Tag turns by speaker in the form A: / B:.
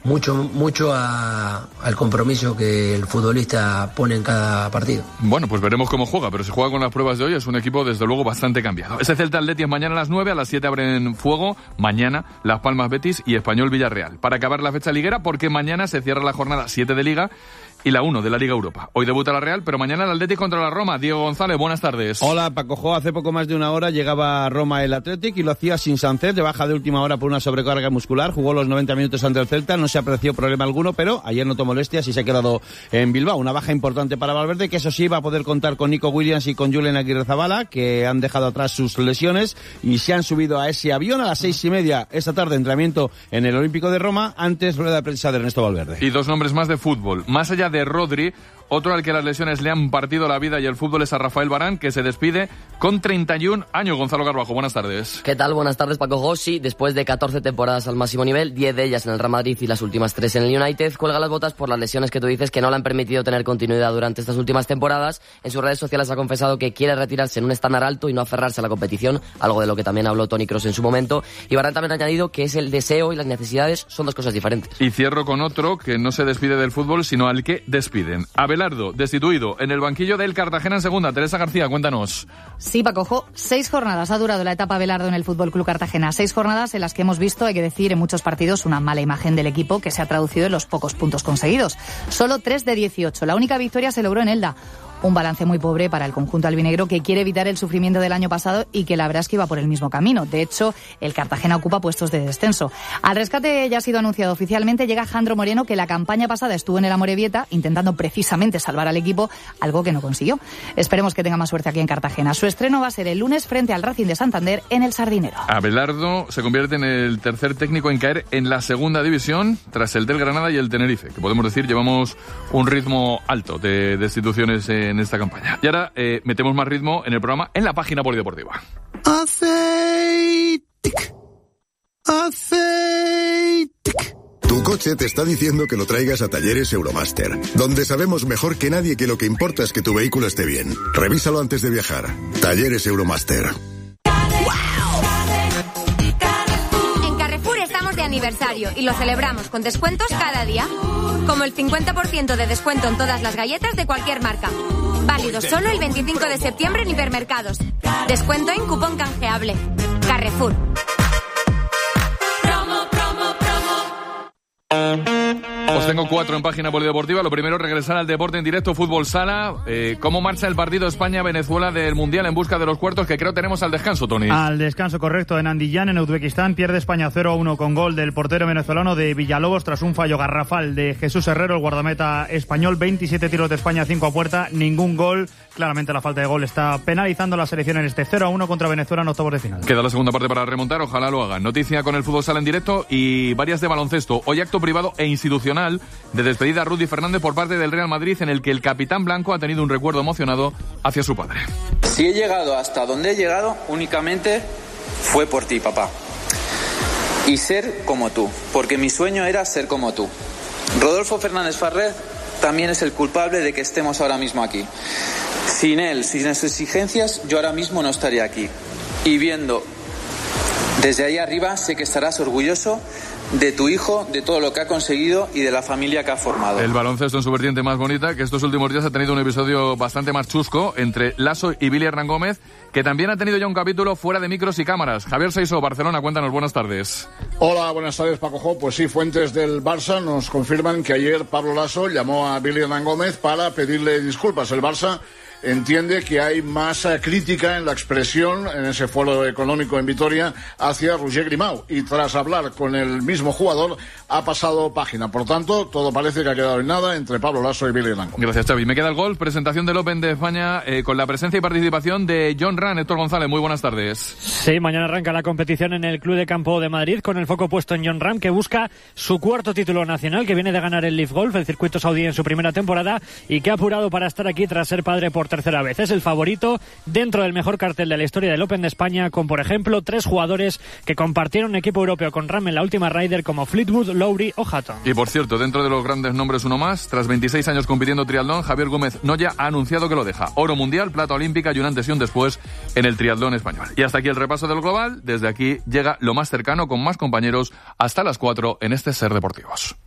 A: mucho al compromiso que el futbolista pone en cada partido.
B: Bueno, pues veremos cómo juega, pero si juega con las pruebas de hoy es un equipo desde luego bastante cambiado. Ese Celta Atleti es mañana a las 9, a las 7 abren fuego, mañana Las Palmas Betis y Español Villarreal. Para acabar la fecha liguera, porque mañana se cierra la jornada 7 de Liga y la 1 de la Liga Europa. Hoy debuta la Real, pero mañana el Athletic contra la Roma. Diego González, buenas tardes.
C: Hola, Paco. Hace poco más de una hora llegaba a Roma el Athletic y lo hacía sin Sánchez, de baja de última hora por una sobrecarga muscular. Jugó los 90 minutos ante el Celta, no se apreció problema alguno, pero ayer notó molestias y se ha quedado en Bilbao. Una baja importante para Valverde, que eso sí va a poder contar con Nico Williams y con Julen Aguirrezabala, que han dejado atrás sus lesiones y se han subido a ese avión a las 6:30 esta tarde, entrenamiento en el Olímpico de Roma, antes rueda de prensa de Ernesto Valverde.
B: Y dos nombres más de fútbol. Más allá de Rodri, otro al que las lesiones le han partido la vida y el fútbol es a Rafael Varane, que se despide con 31 años. Gonzalo Carbajo, buenas tardes.
D: ¿Qué tal? Buenas tardes, Paco Jossi. Después de 14 temporadas al máximo nivel, 10 de ellas en el Real Madrid y las últimas 3 en el United, cuelga las botas por las lesiones que tú dices que no le han permitido tener continuidad durante estas últimas temporadas. En sus redes sociales ha confesado que quiere retirarse en un estándar alto y no aferrarse a la competición, algo de lo que también habló Toni Kroos en su momento. Y Varane también ha añadido que es el deseo y las necesidades son dos cosas diferentes.
B: Y cierro con otro que no se despide del fútbol, sino al que despiden. Abelardo, destituido en el banquillo del Cartagena en segunda. Teresa García, cuéntanos.
E: Sí, Paco, 6 jornadas ha durado la etapa Abelardo en el Fútbol Club Cartagena. 6 jornadas en las que hemos visto, hay que decir, en muchos partidos una mala imagen del equipo que se ha traducido en los pocos puntos conseguidos. Solo 3 de 18. La única victoria se logró en Elda. Un balance muy pobre para el conjunto albinegro, que quiere evitar el sufrimiento del año pasado y que la verdad es que iba por el mismo camino. De hecho, el Cartagena ocupa puestos de descenso. Al rescate ya ha sido anunciado oficialmente, llega Jandro Moreno, que la campaña pasada estuvo en el Amorebieta intentando precisamente salvar al equipo, algo que no consiguió. Esperemos que tenga más suerte aquí en Cartagena. Su estreno va a ser el lunes frente al Racing de Santander en el Sardinero.
B: Abelardo se convierte en el tercer técnico en caer en la segunda división tras el del Granada y el Tenerife, que podemos decir llevamos un ritmo alto de destituciones en esta campaña. Y ahora metemos más ritmo en el programa en la página polideportiva.
F: Tu coche te está diciendo que lo traigas a Talleres Euromaster, donde sabemos mejor que nadie que lo que importa es que tu vehículo esté bien. Revísalo antes de viajar. Talleres Euromaster.
G: En Carrefour estamos de aniversario y lo celebramos con descuentos cada día. Como el 50% de descuento en todas las galletas de cualquier marca. Válido solo el 25 de septiembre en hipermercados. Descuento en cupón canjeable. Carrefour.
B: Os tengo 4 en página polideportiva. Lo primero, regresar al deporte en directo, fútbol sala. ¿Cómo marcha el partido España-Venezuela del Mundial en busca de los cuartos, que creo tenemos al descanso, Tony?
H: Al descanso, correcto, en Andiyán, en Uzbekistán. Pierde España 0-1 con gol del portero venezolano de Villalobos tras un fallo garrafal de Jesús Herrero, el guardameta español. 27 tiros de España, 5 a puerta, ningún gol. Claramente la falta de gol está penalizando a la selección en este 0-1 contra Venezuela en octavos de final.
B: Queda la segunda parte para remontar, ojalá lo hagan. Noticia con el fútbol sala en directo y varias de baloncesto. Hoy acto privado e institucional de despedida a Rudy Fernández por parte del Real Madrid, en el que el capitán blanco ha tenido un recuerdo emocionado hacia su padre.
I: Si he llegado hasta donde he llegado, únicamente fue por ti, papá. Y ser como tú, porque mi sueño era ser como tú. Rodolfo Fernández Farré también es el culpable de que estemos ahora mismo aquí. Sin él, sin sus exigencias, yo ahora mismo no estaría aquí. Y viendo desde ahí arriba, sé que estarás orgulloso de tu hijo, de todo lo que ha conseguido y de la familia que ha formado.
B: El baloncesto en su vertiente más bonita, que estos últimos días ha tenido un episodio bastante más chusco entre Lasso y Billy Hernán Gómez, que también ha tenido ya un capítulo fuera de micros y cámaras. Javier Seiso, Barcelona, cuéntanos, buenas tardes.
J: Hola, buenas tardes, Paco. Pues sí, fuentes del Barça nos confirman que ayer Pablo Lasso llamó a Billy Hernán Gómez para pedirle disculpas. El Barça entiende que hay más crítica en la expresión en ese foro económico en Vitoria hacia Roger Grimau, y tras hablar con el mismo jugador ha pasado página. Por tanto, todo parece que ha quedado en nada entre Pablo Lasso y Billy Hernán Gómez.
B: Gracias, Xavi. Me queda el gol, presentación del Open de España con la presencia y participación de Jon Rahm. Héctor González, muy buenas tardes.
K: Sí, mañana arranca la competición en el Club de Campo de Madrid con el foco puesto en Jon Rahm, que busca su cuarto título nacional, que viene de ganar el Leaf Golf, el circuito saudí, en su primera temporada, y que ha apurado para estar aquí tras ser padre por tercera vez. Es el favorito dentro del mejor cartel de la historia del Open de España, con, por ejemplo, 3 jugadores que compartieron equipo europeo con Rahm en la última Ryder, como Fleetwood, Lowry o Hatton.
B: Y por cierto, dentro de los grandes nombres uno más, tras 26 años compitiendo triatlón, Javier Gómez Noya ha anunciado que lo deja. Oro mundial, plata olímpica y un antes y un después en el triatlón español. Y hasta aquí el repaso del global. Desde aquí llega lo más cercano con más compañeros hasta las 4 en este Ser Deportivos.